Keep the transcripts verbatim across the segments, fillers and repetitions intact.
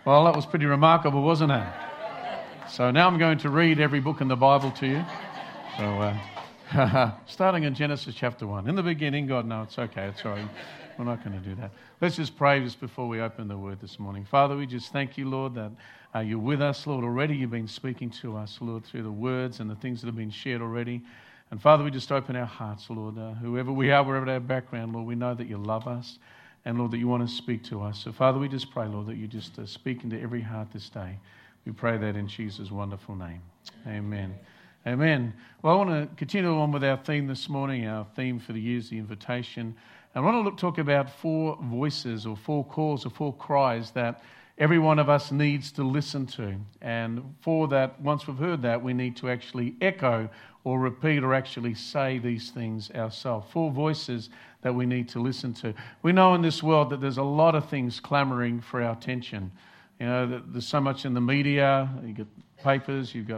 Well, that was pretty remarkable, wasn't it? So now I'm going to read every book in the Bible to you. So, uh, starting in Genesis chapter one. In the beginning, God, no, it's okay, it's all right. We're not going to do that. Let's just pray just before we open the Word this morning. Father, we just thank you, Lord, that uh, you're with us, Lord. Already you've been speaking to us, Lord, through the words and the things that have been shared already. And Father, we just open our hearts, Lord. Uh, whoever we are, wherever our background, Lord, we know that you love us and, Lord, that you want to speak to us. So, Father, we just pray, Lord, that you just uh, speak into every heart this day. We pray that in Jesus' wonderful name. Amen. Amen. Well, I want to continue on with our theme this morning. Our theme for the year is the invitation. And I want to look, talk about four voices or four calls or four cries that every one of us needs to listen to. And for that, once we've heard that, we need to actually echo or repeat or actually say these things ourselves. Four voices that we need to listen to. We know in this world that there's a lot of things clamoring for our attention. You know, there's so much in the media. You've got papers, you've got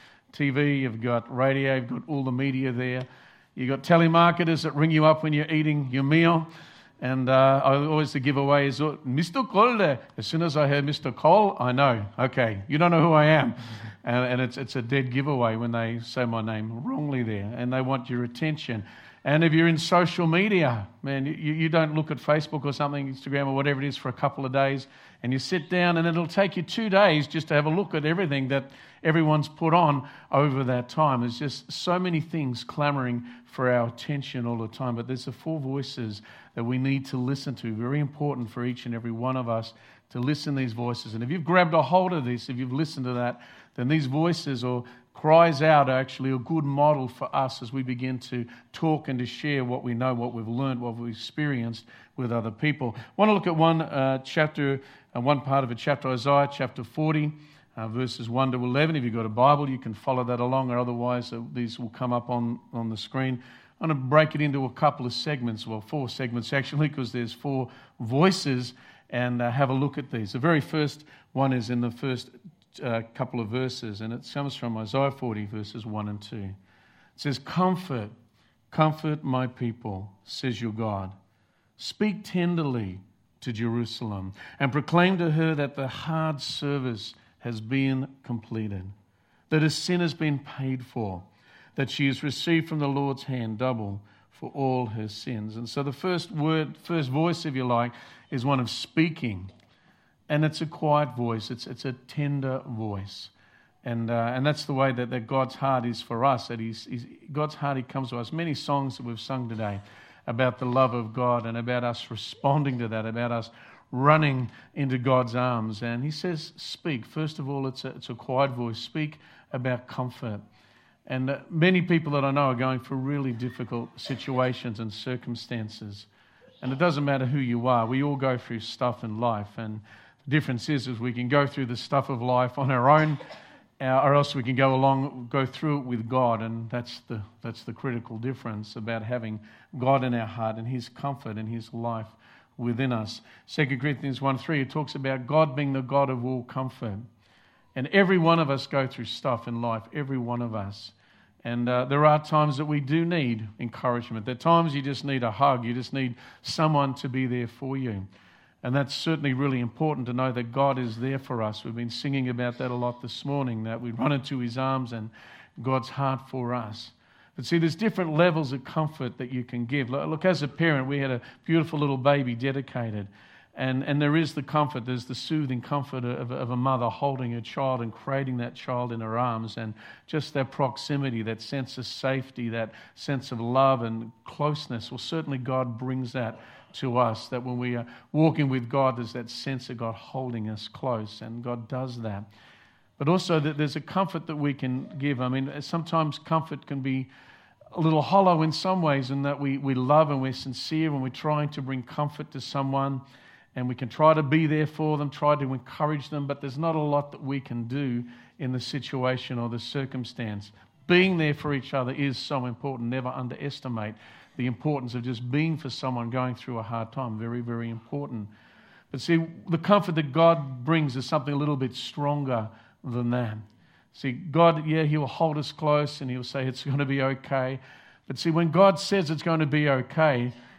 T V, you've got radio, you've got all the media there. You've got telemarketers that ring you up when you're eating your meal. And uh, I always the giveaway is, Mister Cole. As soon as I heard Mister Cole, I know, okay, you don't know who I am. And, and it's it's a dead giveaway when they say my name wrongly there. And they want your attention. And if you're in social media, man, you, you don't look at Facebook or something, Instagram or whatever it is for a couple of days, and you sit down and it'll take you two days just to have a look at everything that everyone's put on over that time. There's just so many things clamoring for our attention all the time. But there's the four voices that we need to listen to. Very important for each and every one of us to listen to these voices. And if you've grabbed a hold of this, if you've listened to that, then these voices or cries out are actually a good model for us as we begin to talk and to share what we know, what we've learned, what we've experienced with other people. I want to look at one uh, chapter, uh, one part of a chapter, Isaiah chapter forty, uh, verses one to eleven. If you've got a Bible, you can follow that along, or otherwise uh, these will come up on, on the screen. I'm going to break it into a couple of segments, well, four segments actually, because there's four voices, and uh, have a look at these. The very first one is in the first uh, couple of verses, and it comes from Isaiah forty, verses one and two. It says, "Comfort, comfort my people, says your God. Speak tenderly to Jerusalem, and proclaim to her that the hard service has been completed, that her sin has been paid for, that she has received from the Lord's hand double for all her sins." And so the first word, first voice, if you like, is one of speaking. And it's a quiet voice. It's it's a tender voice. And uh, and that's the way that, that God's heart is for us. That he's, he's God's heart, He comes to us. Many songs that we've sung today about the love of God and about us responding to that, about us running into God's arms. And He says, speak. First of all, it's a, it's a quiet voice. Speak about comfort. And uh, many people that I know are going through really difficult situations and circumstances. And it doesn't matter who you are. We all go through stuff in life. And the difference is, is we can go through the stuff of life on our own, uh, or else we can go along, go through it with God. And that's the that's the critical difference about having God in our heart and His comfort and His life within us. Second Corinthians one three, it talks about God being the God of all comfort. And every one of us go through stuff in life, every one of us. And uh, there are times that we do need encouragement. There are times you just need a hug. You just need someone to be there for you. And that's certainly really important to know that God is there for us. We've been singing about that a lot this morning, that we run into His arms and God's heart for us. But see, there's different levels of comfort that you can give. Look, as a parent, we had a beautiful little baby dedicated. And and there is the comfort, there's the soothing comfort of, of a mother holding her child and cradling that child in her arms, and just that proximity, that sense of safety, that sense of love and closeness. Well, certainly God brings that to us, that when we are walking with God, there's that sense of God holding us close, and God does that. But also that there's a comfort that we can give. I mean, sometimes comfort can be a little hollow in some ways, in that we, we love and we're sincere and we're trying to bring comfort to someone. And we can try to be there for them, try to encourage them, but there's not a lot that we can do in the situation or the circumstance. Being there for each other is so important. Never underestimate the importance of just being for someone going through a hard time. Very, very important. But see, the comfort that God brings is something a little bit stronger than that. See, God, yeah, He'll hold us close and He'll say it's going to be okay. But see, when God says it's going to be okay,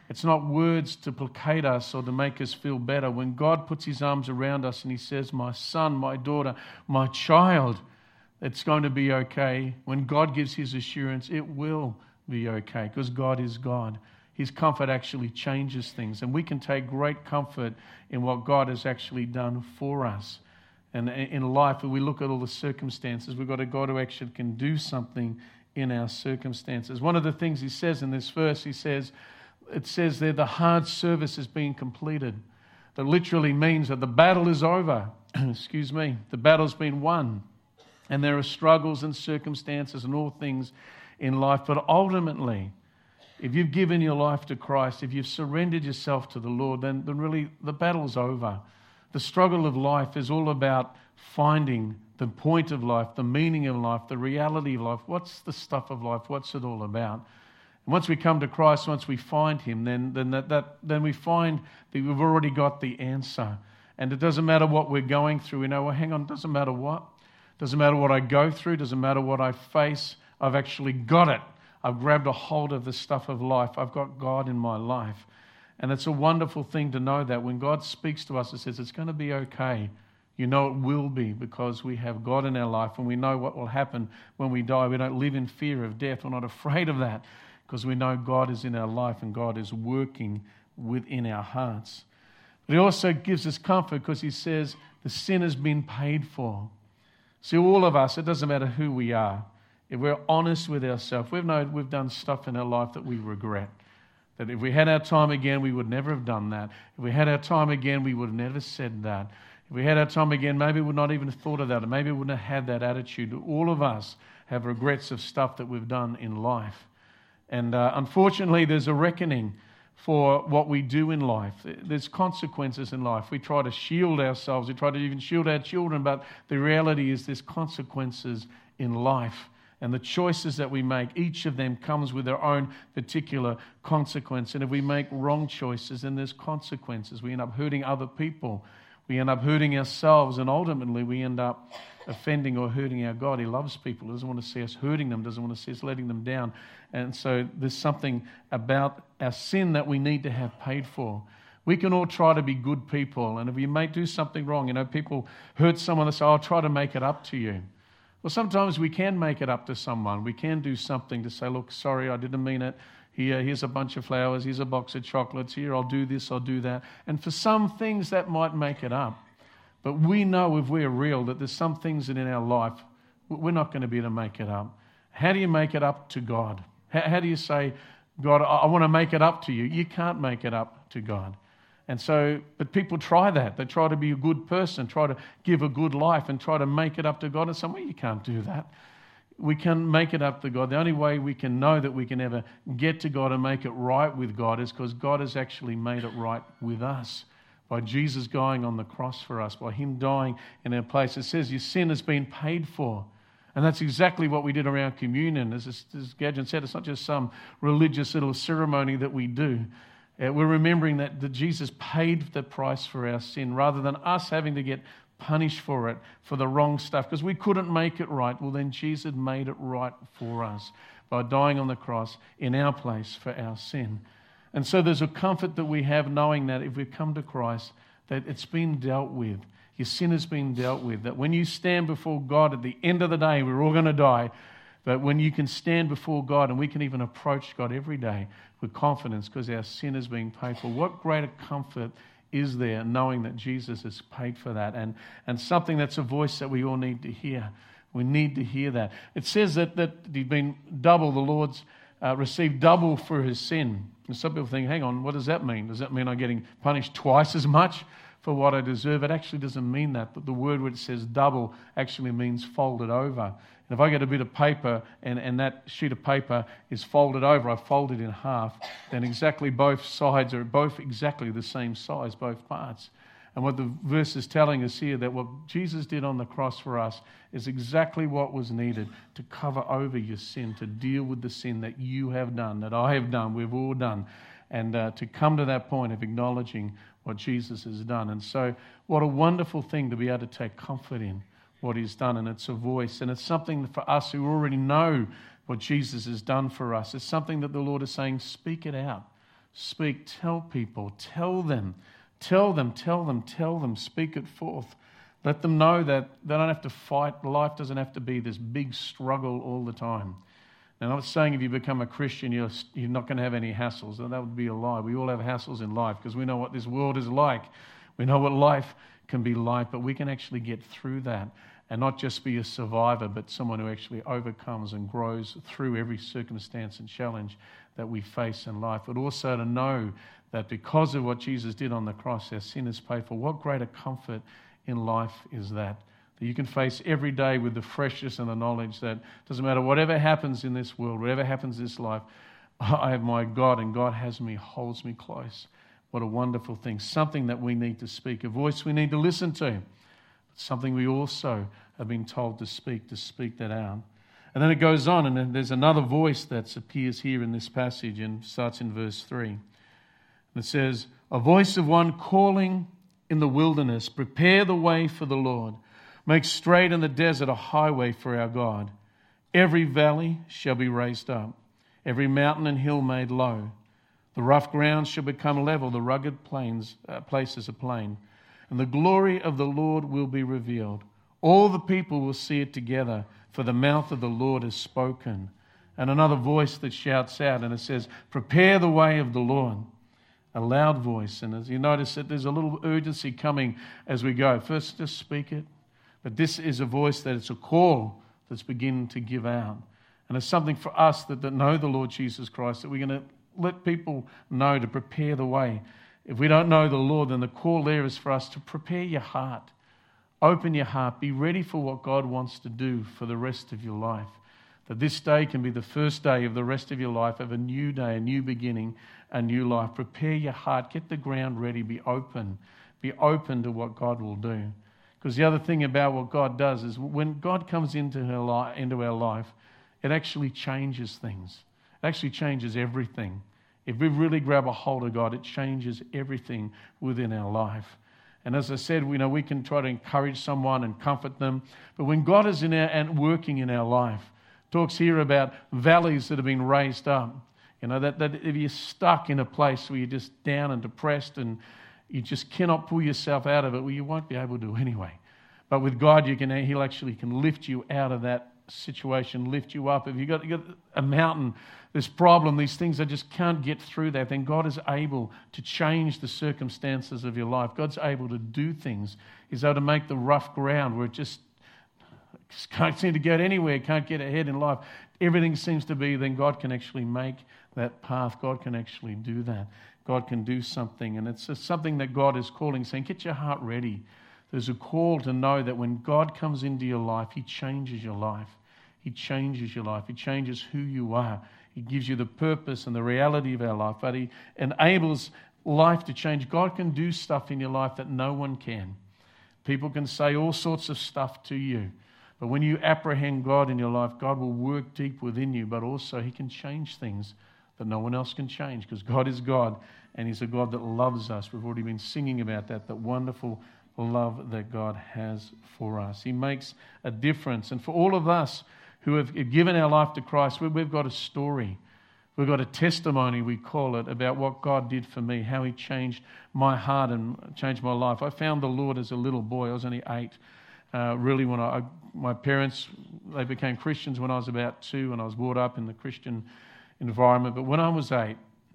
It's not words to placate us or to make us feel better. When God puts his arms around us and he says, my son, my daughter, my child, it's going to be okay. When God gives his assurance, it will be okay because God is God. His comfort actually changes things, and we can take great comfort in what God has actually done for us. And in life, when we look at all the circumstances, we've got a God who actually can do something in our circumstances. One of the things he says in this verse, he says, it says there, the hard service has been completed. That literally means that the battle is over. Excuse me. The battle's been won. And there are struggles and circumstances and all things in life. But ultimately, if you've given your life to Christ, if you've surrendered yourself to the Lord, then, then really the battle's over. The struggle of life is all about finding the point of life, the meaning of life, the reality of life. What's the stuff of life? What's it all about? And once we come to Christ, once we find him, then, then, that, that, then we find that we've already got the answer. And it doesn't matter what we're going through. We know, well, hang on, it doesn't matter what. It doesn't matter what I go through. It doesn't matter what I face. I've actually got it. I've grabbed a hold of the stuff of life. I've got God in my life. And it's a wonderful thing to know that when God speaks to us, it says it's going to be okay. You know it will be because we have God in our life and we know what will happen when we die. We don't live in fear of death. We're not afraid of that because we know God is in our life and God is working within our hearts. But he also gives us comfort because he says the sin has been paid for. See, all of us, it doesn't matter who we are. If we're honest with ourselves, we've known we've done stuff in our life that we regret. That if we had our time again, we would never have done that. If we had our time again, we would have never said that. If we had our time again, maybe we would not even have thought of that. Or maybe we wouldn't have had that attitude. All of us have regrets of stuff that we've done in life. And uh, unfortunately, there's a reckoning for what we do in life. There's consequences in life. We try to shield ourselves. We try to even shield our children. But the reality is there's consequences in life. And the choices that we make, each of them comes with their own particular consequence. And if we make wrong choices, then there's consequences. We end up hurting other people. We end up hurting ourselves. And ultimately, we end up offending or hurting our God. He loves people. He doesn't want to see us hurting them. Doesn't want to see us letting them down. And so there's something about our sin that we need to have paid for. We can all try to be good people. And if we may do something wrong, you know, people hurt someone, they say, I'll try to make it up to you. Well, sometimes we can make it up to someone. We can do something to say, look, sorry, I didn't mean it. Here, here's a bunch of flowers. Here's a box of chocolates. Here, I'll do this, I'll do that. And for some things, that might make it up. But we know if we're real that there's some things that in our life, we're not going to be able to make it up. How do you make it up to God? How, how do you say, God, I, I want to make it up to you? You can't make it up to God. And so, but people try that. They try to be a good person, try to give a good life and try to make it up to God. And some way you can't do that. We can make it up to God. The only way we can know that we can ever get to God and make it right with God is because God has actually made it right with us. By Jesus going on the cross for us, by him dying in our place. It says your sin has been paid for. And that's exactly what we did around communion. As, as Gadgen said, it's not just some religious little ceremony that we do. Uh, we're remembering that, that Jesus paid the price for our sin rather than us having to get punished for it, for the wrong stuff, because we couldn't make it right. Well, then Jesus made it right for us by dying on the cross in our place for our sin. And so there's a comfort that we have knowing that if we've come to Christ, that it's been dealt with. Your sin has been dealt with. That when you stand before God at the end of the day, we're all going to die. But when you can stand before God and we can even approach God every day with confidence because our sin is being paid for, what greater comfort is there knowing that Jesus has paid for that? And, and something that's a voice that we all need to hear. We need to hear that. It says that, that he'd been double, the Lord's uh, received double for his sin. And some people think, hang on, what does that mean? Does that mean I'm getting punished twice as much for what I deserve? It actually doesn't mean that. But the word which says double actually means folded over. And if I get a bit of paper and, and that sheet of paper is folded over, I fold it in half, then exactly both sides are both exactly the same size, both parts. And what the verse is telling us here, that what Jesus did on the cross for us is exactly what was needed to cover over your sin, to deal with the sin that you have done, that I have done, we've all done, and uh, to come to that point of acknowledging what Jesus has done. And so what a wonderful thing to be able to take comfort in what he's done, and it's a voice, and it's something for us who already know what Jesus has done for us. It's something that the Lord is saying, speak it out. Speak, tell people, tell them, tell them, tell them, tell them, speak it forth. Let them know that they don't have to fight. Life doesn't have to be this big struggle all the time. Now, I'm not saying if you become a Christian, you're, you're not going to have any hassles. That would be a lie. We all have hassles in life because we know what this world is like. We know what life can be like, but we can actually get through that and not just be a survivor, but someone who actually overcomes and grows through every circumstance and challenge that we face in life. But also to know that because of what Jesus did on the cross, our sin is paid for. What greater comfort in life is that? That you can face every day with the freshness and the knowledge that doesn't matter whatever happens in this world, whatever happens in this life, I have my God and God has me, holds me close. What a wonderful thing. Something that we need to speak, a voice we need to listen to. Something we also have been told to speak, to speak that out. And then it goes on, and then there's another voice that appears here in this passage and starts in verse three. And it says, a voice of one calling in the wilderness, prepare the way for the Lord. Make straight in the desert a highway for our God. Every valley shall be raised up, every mountain and hill made low. The rough ground shall become level, the rugged plains, uh, places a plain. And the glory of the Lord will be revealed. All the people will see it together, for the mouth of the Lord has spoken. And another voice that shouts out, and it says, prepare the way of the Lord. A loud voice. And as you notice that there's a little urgency coming as we go. First, just speak it. But this is a voice that it's a call that's beginning to give out. And it's something for us that, that know the Lord Jesus Christ, that we're going to let people know to prepare the way. If we don't know the Lord, then the call there is for us to prepare your heart. Open your heart. Be ready for what God wants to do for the rest of your life. That this day can be the first day of the rest of your life, of a new day, a new beginning, a new life. Prepare your heart. Get the ground ready. Be open. Be open to what God will do. Because the other thing about what God does is when God comes into her life, into our life, it actually changes things. It actually changes everything. If we really grab a hold of God, it changes everything within our life. And as I said, we know we can try to encourage someone and comfort them. But when God is in our and working in our life, talks here about valleys that have been raised up. You know, that, that if you're stuck in a place where you're just down and depressed and you just cannot pull yourself out of it, well, you won't be able to anyway. But with God, you can, He'll actually can lift you out of that situation, lift you up. If you've got, you've got a mountain, this problem, these things that just can't get through that, then God is able to change the circumstances of your life. God's able to do things. He's able to make the rough ground where it just can't seem to get anywhere, can't get ahead in life. Everything seems to be, then God can actually make that path. God can actually do that. God can do something. And it's just something that God is calling, saying, get your heart ready. There's a call to know that when God comes into your life, He changes your life. He changes your life. He changes who you are. He gives you the purpose and the reality of our life. But He enables life to change. God can do stuff in your life that no one can. People can say all sorts of stuff to you. But when you apprehend God in your life, God will work deep within you. But also He can change things that no one else can change, because God is God and He's a God that loves us. We've already been singing about that, that wonderful love that God has for us. He makes a difference. And for all of us who have given our life to Christ, we've got a story. We've got a testimony, we call it, about what God did for me, how He changed my heart and changed my life. I found the Lord as a little boy. I was only eight. Uh, really, when I, my parents, they became Christians when I was about two, and I was brought up in the Christian environment. But when I was eight,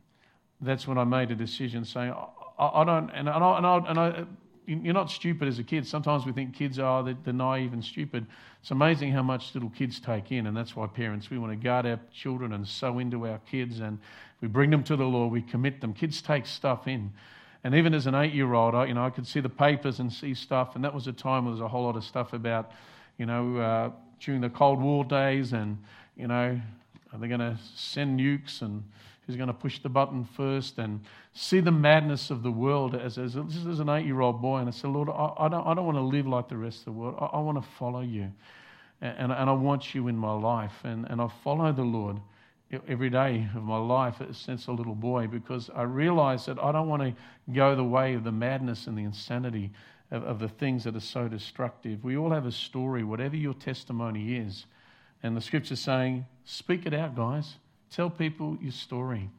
that's when I made a decision saying, I, I don't, and I, and I, and I, you're not stupid as a kid. Sometimes we think kids are, they're, they're naive and stupid. It's amazing how much little kids take in, and that's why parents, we want to guard our children and sow into our kids, and we bring them to the Lord, we commit them. Kids take stuff in. And even as an eight-year-old, I, you know, I could see the papers and see stuff, and that was a time where there was a whole lot of stuff about, you know, uh, during the Cold War days, and, you know, are they going to send nukes, and who's going to push the button first, and see the madness of the world as, as, as an eight-year-old boy. And I said, Lord, I, I don't I don't want to live like the rest of the world. I, I want to follow you, and, and, and I want you in my life. And, and I follow the Lord every day of my life since a little boy, because I realize that I don't want to go the way of the madness and the insanity of, of the things that are so destructive. We all have a story, whatever your testimony is. And the Scripture's saying, speak it out, guys. Tell people your story.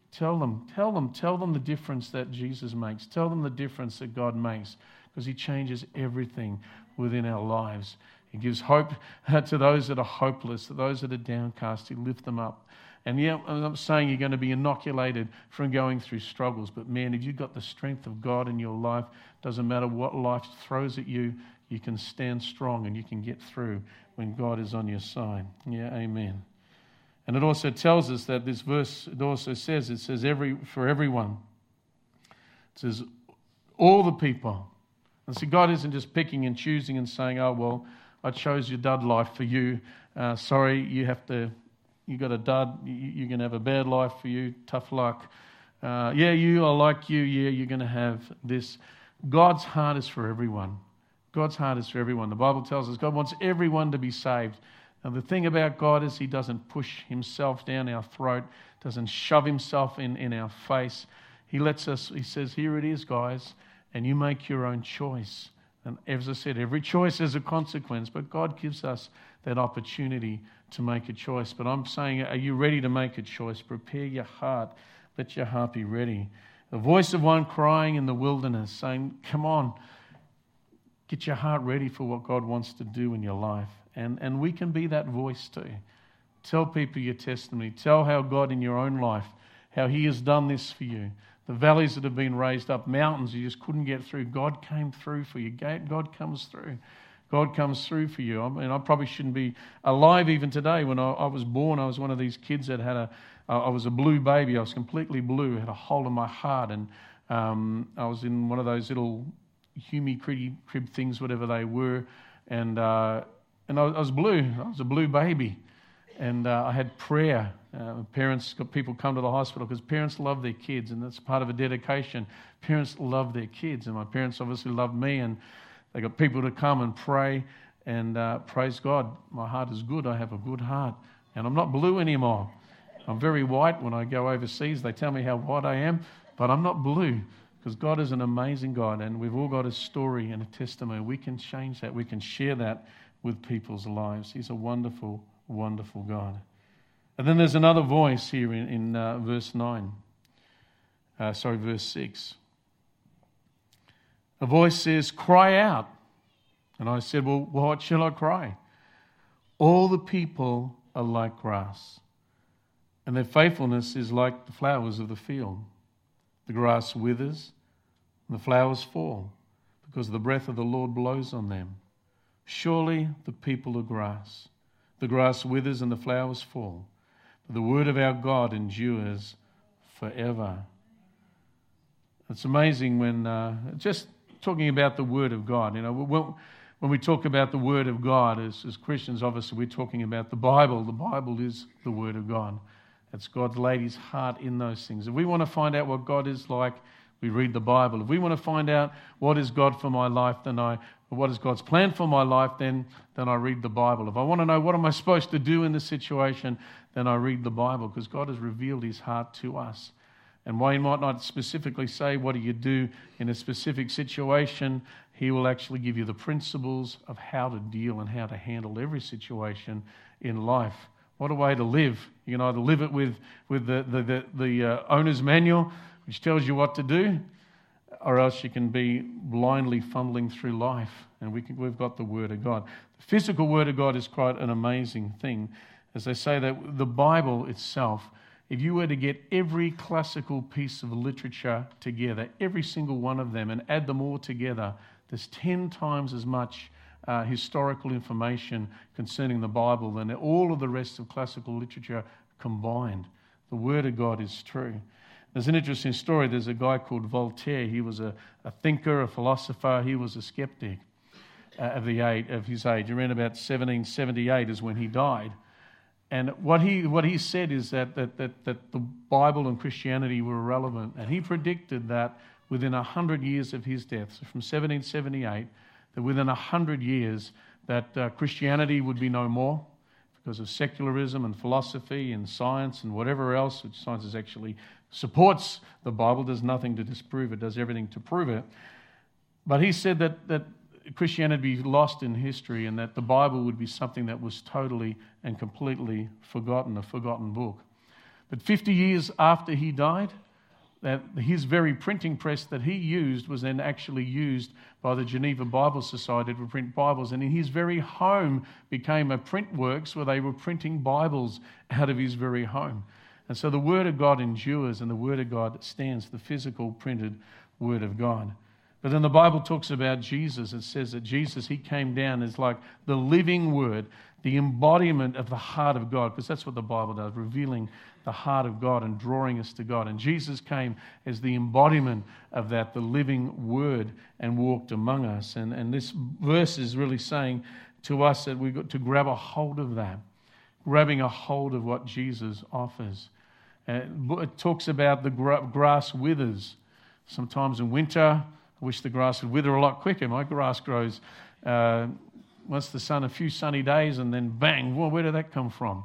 Tell them, tell them, tell them the difference that Jesus makes. Tell them the difference that God makes, because he changes everything within our lives. He gives hope to those that are hopeless, to those that are downcast. He lifts them up. And yeah, I'm not saying you're going to be inoculated from going through struggles, but man, if you've got the strength of God in your life, doesn't matter what life throws at you, you can stand strong and you can get through when God is on your side. Yeah, amen. And it also tells us that this verse, it also says, it says every for everyone. It says all the people. And so God isn't just picking and choosing and saying, oh, well, I chose your dud life for you. Uh, sorry, you have to, you got a dud, you, you're going to have a bad life for you, tough luck. Uh, yeah, you, I like you, yeah, you're going to have this. God's heart is for everyone. God's heart is for everyone. The Bible tells us God wants everyone to be saved. Now, the thing about God is he doesn't push himself down our throat, doesn't shove himself in, in our face. He lets us, he says, here it is, guys, and you make your own choice. And as I said, every choice has a consequence, but God gives us that opportunity to make a choice. But I'm saying, are you ready to make a choice? Prepare your heart. Let your heart be ready. The voice of one crying in the wilderness, saying, come on, get your heart ready for what God wants to do in your life. And, and we can be that voice too. Tell people your testimony. Tell how God in your own life, how he has done this for you. The valleys that have been raised up, mountains you just couldn't get through, God came through for you. God comes through. God comes through for you. I mean, I probably shouldn't be alive even today. When I, I was born, I was one of these kids that had a, uh, I was a blue baby. I was completely blue, had a hole in my heart. And um, I was in one of those little Hume crib things, whatever they were. And uh, and I, I was blue. I was a blue baby. And uh, I had prayer. Uh, parents got people come to the hospital because parents love their kids, and that's part of a dedication. Parents love their kids, and my parents obviously loved me, and they got people to come and pray. And uh, praise God, my heart is good. I have a good heart, and I'm not blue anymore. I'm very white. When I go overseas, they tell me how white I am, but I'm not blue because God is an amazing God, and we've all got a story and a testimony. We can change that. We can share that with people's lives. He's a wonderful, wonderful God. And then there's another voice here in, in uh, verse nine. Uh, sorry, verse six. A voice says, cry out. And I said, well, what shall I cry? All the people are like grass, and their faithfulness is like the flowers of the field. The grass withers, and the flowers fall, because the breath of the Lord blows on them. Surely the people are grass. The grass withers and the flowers fall, but the word of our God endures forever. It's amazing when, uh, just talking about the word of God, you know, when, when we talk about the word of God as, as Christians, obviously we're talking about the Bible. The Bible is the word of God. It's God's laid his heart in those things. If we want to find out what God is like, we read the Bible. If we want to find out what is God for my life, then I, what is God's plan for my life, then, then I read the Bible. If I want to know what am I supposed to do in this situation, then I read the Bible, because God has revealed his heart to us. And while he might not specifically say what do you do in a specific situation, he will actually give you the principles of how to deal and how to handle every situation in life. What a way to live. You can either live it with, with the, the, the, the uh, owner's manual, which tells you what to do, or else you can be blindly fumbling through life. And we can, we've got the Word of God. The physical Word of God is quite an amazing thing. As they say that the Bible itself, if you were to get every classical piece of literature together, every single one of them, and add them all together, there's ten times as much uh, historical information concerning the Bible than all of the rest of classical literature combined. The Word of God is true. There's an interesting story. There's a guy called Voltaire. He was a, a thinker, a philosopher. He was a skeptic uh, of, the age, of his age. Around about seventeen seventy-eight is when he died. And what he what he said is that, that, that, that the Bible and Christianity were irrelevant. And he predicted that within one hundred years of his death, so from seventeen seventy-eight, that within one hundred years that uh, Christianity would be no more because of secularism and philosophy and science and whatever else, which science is actually supports the Bible, does nothing to disprove it, does everything to prove it. But he said that, that Christianity would be lost in history and that the Bible would be something that was totally and completely forgotten, a forgotten book. But fifty years after he died, that his very printing press that he used was then actually used by the Geneva Bible Society to print Bibles. And in his very home became a print works where they were printing Bibles out of his very home. And so the Word of God endures, and the Word of God stands, the physical printed Word of God. But then the Bible talks about Jesus. It says that Jesus, he came down as like the living Word, the embodiment of the heart of God, because that's what the Bible does, revealing the heart of God and drawing us to God. And Jesus came as the embodiment of that, the living Word, and walked among us. And, and this verse is really saying to us that we've got to grab a hold of that, grabbing a hold of what Jesus offers. Uh, it talks about the gra- grass withers. Sometimes in winter, I wish the grass would wither a lot quicker. My grass grows uh, once the sun, a few sunny days, and then bang, well, where did that come from?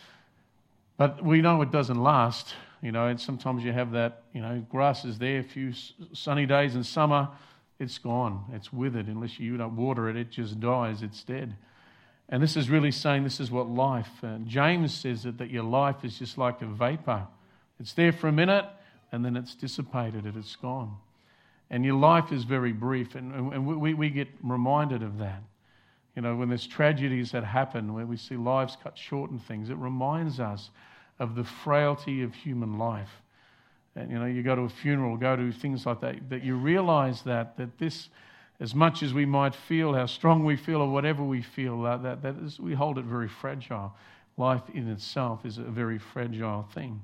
But we know it doesn't last, you know, and sometimes you have that, you know, grass is there, a few sunny days in summer, it's gone, it's withered. Unless you don't water it, it just dies, it's dead. And this is really saying this is what life, uh, James says it, that your life is just like a vapor. It's there for a minute, and then it's dissipated and it's gone. And your life is very brief, and, and we, we get reminded of that. You know, when there's tragedies that happen, where we see lives cut short and things, it reminds us of the frailty of human life. And, you know, you go to a funeral, go to things like that, that you realize that, that this, as much as we might feel, how strong we feel or whatever we feel, that, that, that is, we hold it very fragile. Life in itself is a very fragile thing.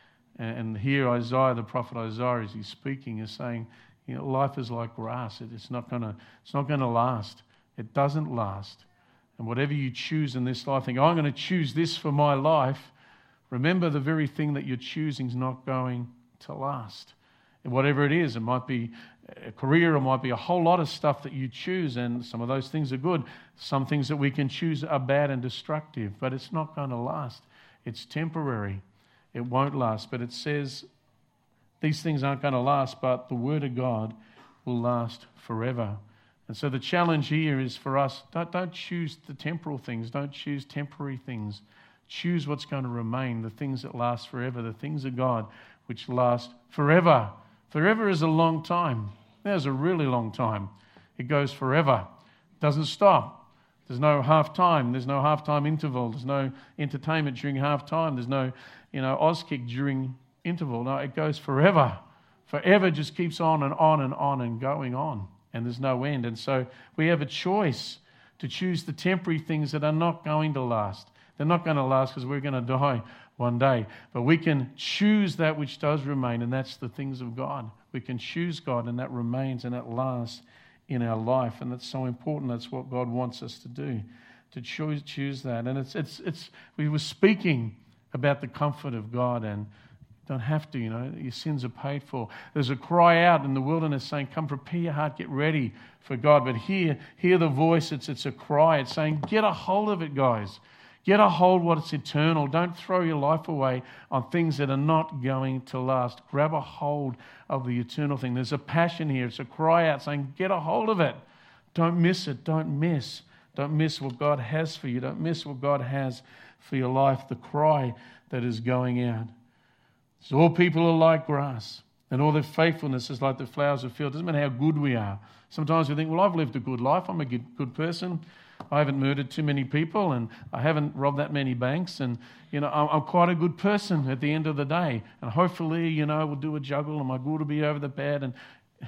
And here Isaiah, the prophet Isaiah, as he's speaking, is saying, you know, life is like grass. It's not going to, it's not going to last. It doesn't last. And whatever you choose in this life, think, I'm going to choose this for my life. Remember, the very thing that you're choosing is not going to last. And whatever it is, it might be a career, it might be a whole lot of stuff that you choose, and some of those things are good. Some things that we can choose are bad and destructive, but it's not going to last. It's temporary. It won't last. But it says these things aren't going to last, but the Word of God will last forever. And so the challenge here is for us, don't, don't choose the temporal things. Don't choose temporary things. Choose what's going to remain, the things that last forever, the things of God which last forever. Forever is a long time. There's a really long time. It goes forever. It doesn't stop. There's no half time. There's no half time interval. There's no entertainment during half time. There's no, you know, Auskick during interval. No, it goes forever. Forever just keeps on and on and on and going on. And there's no end. And so we have a choice to choose the temporary things that are not going to last. They're not going to last because we're going to die one day. But we can choose that which does remain, and that's the things of God. We can choose God, and that remains and that lasts in our life. And that's so important. That's what God wants us to do, to choose choose that. And it's it's it's we were speaking about the comfort of God, and don't have to, you know, your sins are paid for. There's a cry out in the wilderness saying, come prepare your heart, get ready for God. But hear, hear the voice, it's, it's a cry. It's saying, get a hold of it, guys. Get a hold of what's eternal. Don't throw your life away on things that are not going to last. Grab a hold of the eternal thing. There's a passion here. It's a cry out saying, get a hold of it. Don't miss it. Don't miss. Don't miss what God has for you. Don't miss what God has for your life. The cry that is going out. So all people are like grass, and all their faithfulness is like the flowers of the field. It doesn't matter how good we are. Sometimes we think, well, I've lived a good life. I'm a good, good person. I haven't murdered too many people, and I haven't robbed that many banks, and, you know, I'm, I'm quite a good person at the end of the day. And hopefully, you know, we'll do a juggle, and my good will be over the bad. And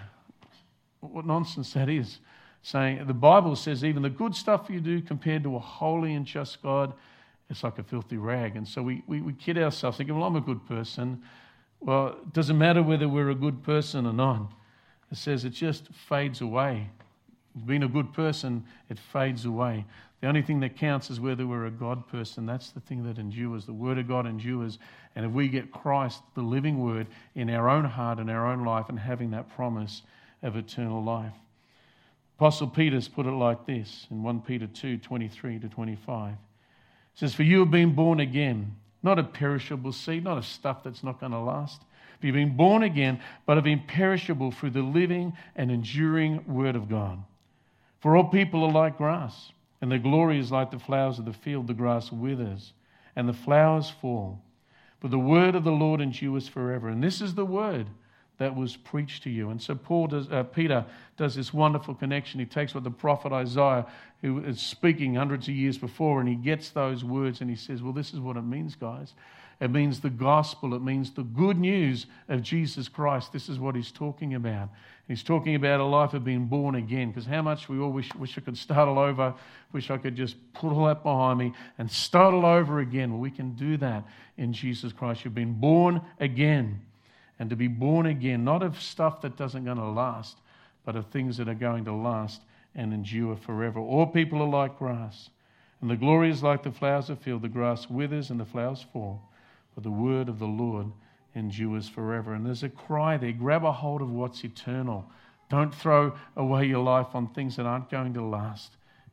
what nonsense that is. Saying, the Bible says even the good stuff you do compared to a holy and just God, it's like a filthy rag. And so we, we, we kid ourselves thinking, well, I'm a good person. Well, it doesn't matter whether we're a good person or not. It says it just fades away. Being a good person, it fades away. The only thing that counts is whether we're a God person. That's the thing that endures. The Word of God endures. And if we get Christ, the living Word, in our own heart and our own life, and having that promise of eternal life. Apostle Peter's put it like this in First Peter two, twenty-three to twenty-five. It says, for you have been born again, not of perishable seed, not of stuff that's not going to last. But you've been born again, but of imperishable through the living and enduring Word of God. For all people are like grass, and their glory is like the flowers of the field. The grass withers, and the flowers fall. but the word of the Lord endures forever. And this is the word that was preached to you. And so Paul does, uh, Peter does this wonderful connection. He takes what the prophet Isaiah, who is speaking hundreds of years before, and he gets those words and he says, well, this is what it means, guys. It means the gospel. It means the good news of Jesus Christ. This is what he's talking about. He's talking about a life of being born again, because how much we all wish, wish I could start all over, wish I could just put all that behind me and start all over again. Well, we can do that in Jesus Christ. You've been born again. And to be born again, not of stuff that doesn't going to last, but of things that are going to last and endure forever. All people are like grass, and the glory is like the flowers of the field. The grass withers and the flowers fall, but the word of the Lord endures forever. And there's a cry there. Grab a hold of what's eternal. Don't throw away your life on things that aren't going to last.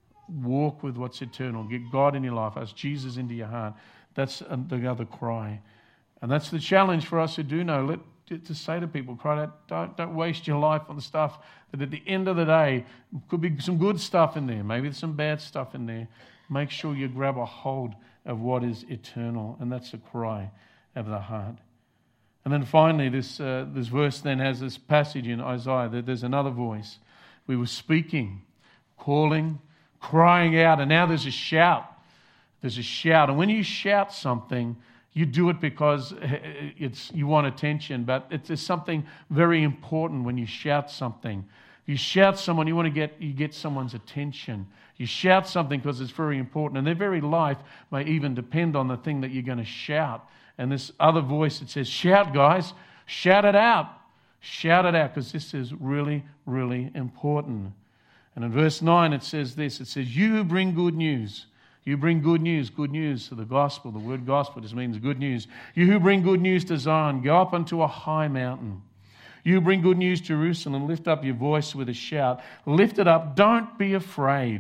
Walk with what's eternal. Get God in your life. Ask Jesus into your heart. That's the other cry. And that's the challenge for us who do know. Let to say to people, cry out, don't, don't waste your life on stuff that at the end of the day could be some good stuff in there, maybe there's some bad stuff in there. Make sure you grab a hold of what is eternal, and that's a cry of the heart. And then finally, this uh, this verse then has this passage in Isaiah that there's another voice. We were speaking, calling, crying out, and now there's a shout. There's a shout, and when you shout something, you do it because it's you want attention, but it's, it's something very important when you shout something. You shout someone, you want to get you get someone's attention. You shout something because it's very important, and their very life may even depend on the thing that you're going to shout. And this other voice that says, shout, guys, shout it out. Shout it out, because this is really, really important. And in verse nine it says this, it says, you who bring good news. You bring good news, good news to the gospel. The word gospel just means good news. You who bring good news to Zion, go up unto a high mountain. You bring good news to Jerusalem, lift up your voice with a shout. Lift it up, don't be afraid.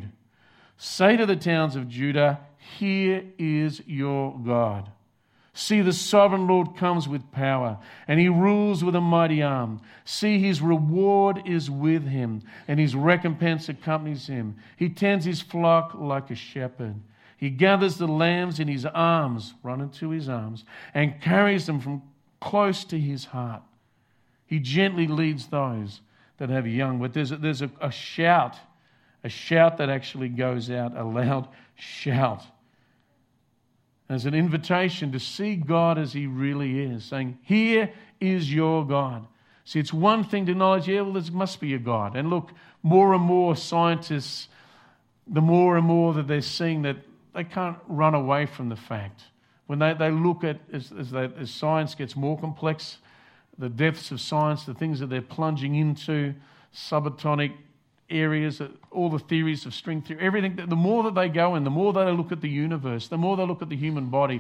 Say to the towns of Judah, here is your God. See, the sovereign Lord comes with power, and he rules with a mighty arm. See, his reward is with him, and his recompense accompanies him. He tends his flock like a shepherd. He gathers the lambs in his arms, run into his arms, and carries them from close to his heart. He gently leads those that have young. But there's a, there's a, a shout, a shout that actually goes out, a loud shout. As an invitation to see God as he really is, saying, here is your God. See, it's one thing to acknowledge, yeah, well, there must be a God. And look, more and more scientists, the more and more that they're seeing that they can't run away from the fact. When they, they look at, as, as, they, as science gets more complex, the depths of science, the things that they're plunging into, subatomic areas, all the theories of string theory, everything, the more that they go in, the more they look at the universe, the more they look at the human body,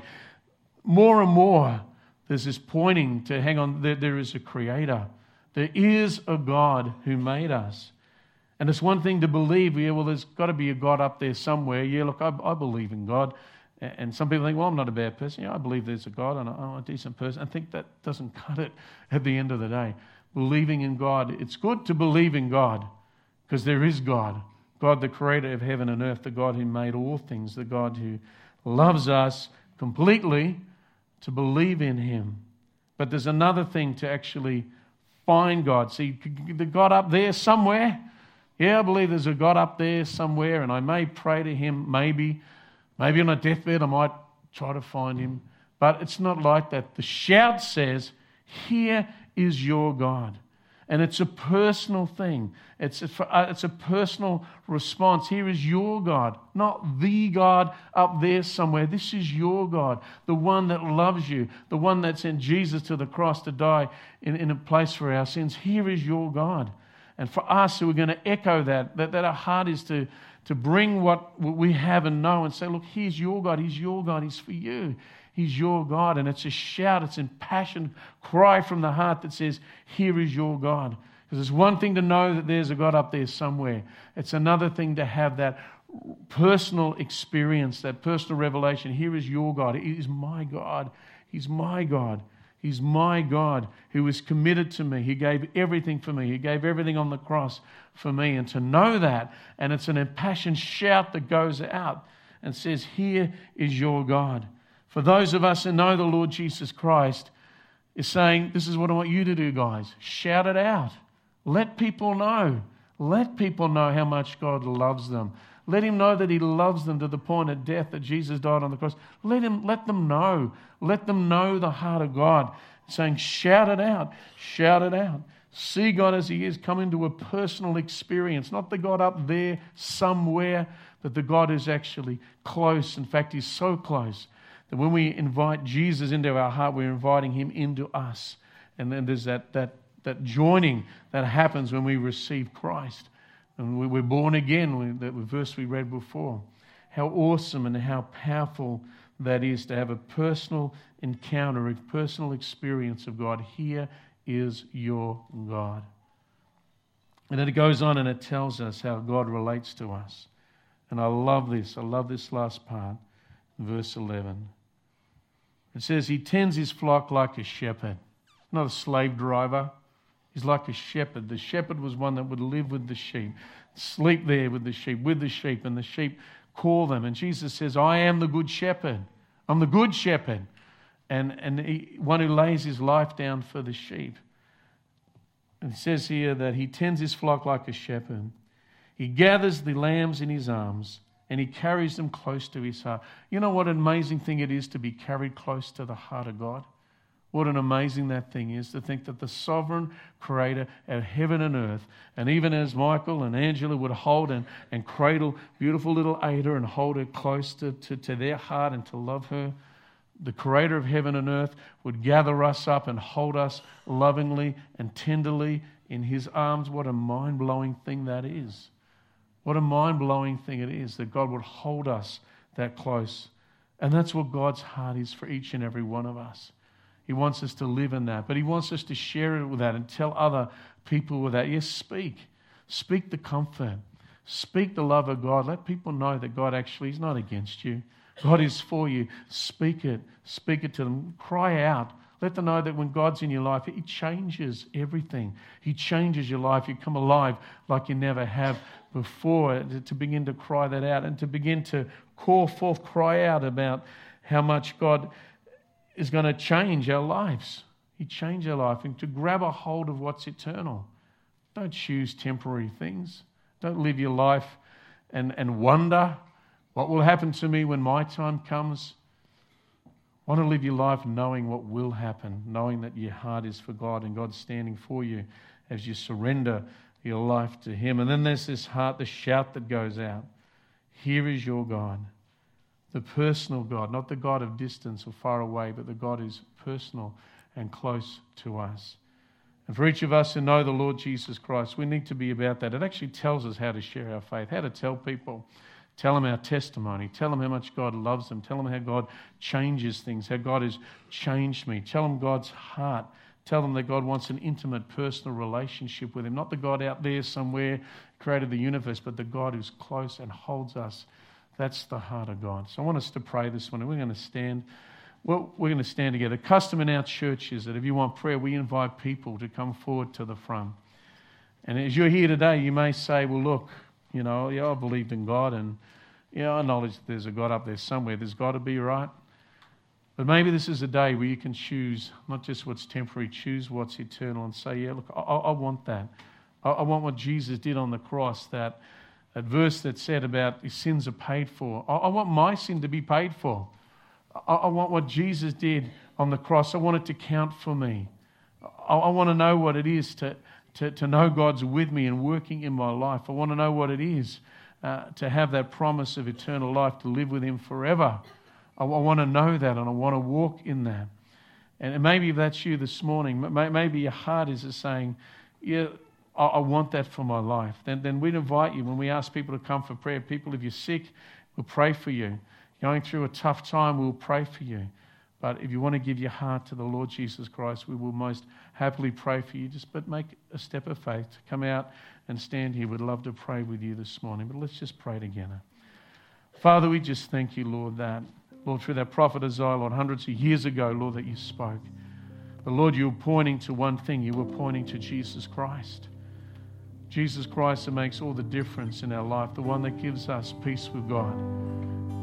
more and more there's this pointing to, hang on, there, there is a creator. There is a God who made us. And it's one thing to believe, yeah, well, there's got to be a God up there somewhere. Yeah, look, I, I believe in God. And some people think, well, I'm not a bad person. Yeah, I believe there's a God and I'm a decent person. I think that doesn't cut it at the end of the day. Believing in God, it's good to believe in God because there is God. God, the creator of heaven and earth, the God who made all things, the God who loves us completely, to believe in him. But there's another thing to actually find God. See, the God up there somewhere. Yeah, I believe there's a God up there somewhere, and I may pray to him, maybe. Maybe on a deathbed I might try to find him. But it's not like that. The shout says, here is your God. And it's a personal thing. It's a, it's a personal response. Here is your God, not the God up there somewhere. This is your God, the one that loves you, the one that sent Jesus to the cross to die in, in a place for our sins. Here is your God. And for us who are going to echo that, that, that our heart is to, to bring what we have and know and say, look, here's your God, he's your God, he's for you. He's your God. And it's a shout, it's an impassioned cry from the heart that says, here is your God. Because it's one thing to know that there's a God up there somewhere. It's another thing to have that personal experience, that personal revelation. Here is your God. He is my God. He's my God. He's my God who is committed to me. He gave everything for me. He gave everything on the cross for me. And to know that, and it's an impassioned shout that goes out and says, here is your God. For those of us who know the Lord Jesus Christ, is saying, this is what I want you to do, guys. Shout it out. Let people know. Let people know how much God loves them. Let him know that he loves them to the point of death, that Jesus died on the cross. Let him, let them know. Let them know the heart of God. Saying, shout it out. Shout it out. See God as he is. Come into a personal experience. Not the God up there somewhere, but the God who's actually close. In fact, he's so close that when we invite Jesus into our heart, we're inviting him into us. And then there's that that that joining that happens when we receive Christ. And we're born again, that verse we read before. How awesome and how powerful that is to have a personal encounter, a personal experience of God. Here is your God. And then it goes on and it tells us how God relates to us. And I love this. I love this last part, verse eleven. It says, he tends his flock like a shepherd, not a slave driver. He's like a shepherd. The shepherd was one that would live with the sheep, sleep there with the sheep, with the sheep, and the sheep call them. And Jesus says, I am the good shepherd. I'm the good shepherd. And, and he, one who lays his life down for the sheep. And it says here that he tends his flock like a shepherd. He gathers the lambs in his arms and he carries them close to his heart. You know what an amazing thing it is to be carried close to the heart of God? What an amazing that thing is, to think that the sovereign creator of heaven and earth, and even as Michael and Angela would hold and, and cradle beautiful little Ada and hold her close to, to, to their heart and to love her, the creator of heaven and earth would gather us up and hold us lovingly and tenderly in his arms. What a mind-blowing thing that is. What a mind-blowing thing it is that God would hold us that close. And that's what God's heart is for each and every one of us. He wants us to live in that, but he wants us to share it with that and tell other people with that. Yes, speak. Speak the comfort. Speak the love of God. Let people know that God actually is not against you. God is for you. Speak it. Speak it to them. Cry out. Let them know that when God's in your life, he changes everything. He changes your life. You come alive like you never have before. To begin to cry that out and to begin to call forth, cry out about how much God is going to change our lives. He changed our life, and to grab a hold of what's eternal. Don't choose temporary things. Don't live your life and, and wonder what will happen to me when my time comes. Want to live your life knowing what will happen, knowing that your heart is for God and God's standing for you as you surrender your life to him. And then there's this heart, the shout that goes out. Here is your God. The personal God, not the God of distance or far away, but the God who's personal and close to us. And for each of us who know the Lord Jesus Christ, we need to be about that. It actually tells us how to share our faith, how to tell people, tell them our testimony, tell them how much God loves them, tell them how God changes things, how God has changed me, tell them God's heart, tell them that God wants an intimate, personal relationship with him, not the God out there somewhere created the universe, but the God who's close and holds us. That's the heart of God. So I want us to pray this morning. We're going to stand. Well, we're going to stand together. Custom in our church is that if you want prayer, we invite people to come forward to the front. And as you're here today, you may say, well, look, you know, yeah, I believed in God and, yeah, I acknowledge there's a God up there somewhere. There's got to be, right? But maybe this is a day where you can choose not just what's temporary, choose what's eternal and say, yeah, look, I, I want that. I, I want what Jesus did on the cross, that That verse that said about his sins are paid for. I, I want my sin to be paid for. I, I want what Jesus did on the cross. I want it to count for me. I, I want to know what it is to, to, to know God's with me and working in my life. I want to know what it is uh, to have that promise of eternal life, to live with him forever. I, I want to know that and I want to walk in that. And, and maybe if that's you this morning, maybe your heart is saying, yeah, I want that for my life. Then, then we'd invite you when we ask people to come for prayer. People, if you're sick, we'll pray for you. Going through a tough time, we'll pray for you. But if you want to give your heart to the Lord Jesus Christ, we will most happily pray for you. Just but make a step of faith to come out and stand here. We'd love to pray with you this morning. But let's just pray together. Father, we just thank you, Lord, that, Lord, through that prophet Isaiah, Lord, hundreds of years ago, Lord, that you spoke. But Lord, you were pointing to one thing. You were pointing to Jesus Christ. Jesus Christ that makes all the difference in our life, the one that gives us peace with God.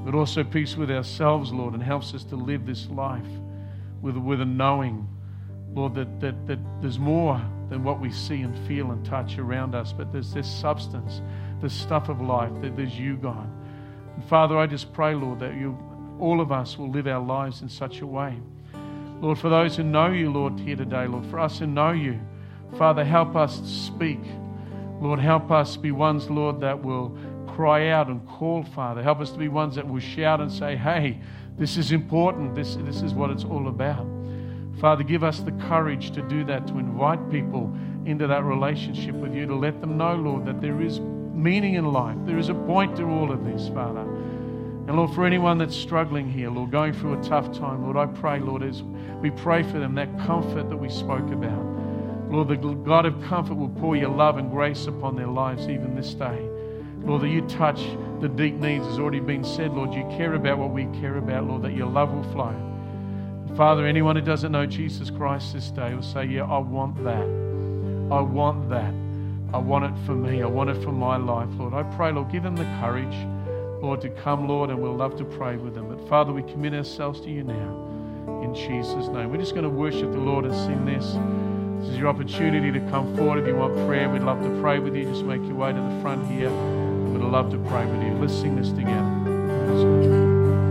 but also peace with ourselves, Lord, and helps us to live this life with, with a knowing, Lord, that, that, that there's more than what we see and feel and touch around us, but there's this substance, this stuff of life, that there's you, God. And Father, I just pray, Lord, that you, all of us will live our lives in such a way. Lord, for those who know you, Lord, here today, Lord, for us who know you, Father, help us to speak. Lord, help us be ones, Lord, that will cry out and call, Father. Help us to be ones that will shout and say, hey, this is important. This, this is what it's all about. Father, give us the courage to do that, to invite people into that relationship with you, to let them know, Lord, that there is meaning in life. There is a point to all of this, Father. And Lord, for anyone that's struggling here, Lord, going through a tough time, Lord, I pray, Lord, as we pray for them, that comfort that we spoke about. Lord, the God of comfort will pour your love and grace upon their lives even this day. Lord, that you touch the deep needs, has already been said, Lord. You care about what we care about, Lord, that your love will flow. And Father, anyone who doesn't know Jesus Christ this day will say, yeah, I want that. I want that. I want it for me. I want it for my life, Lord. I pray, Lord, give them the courage, Lord, to come, Lord, and we'll love to pray with them. But Father, we commit ourselves to you now in Jesus' name. We're just going to worship the Lord and sing this. This is your opportunity to come forward. If you want prayer, we'd love to pray with you. Just make your way to the front here. We'd love to pray with you. Let's sing this together.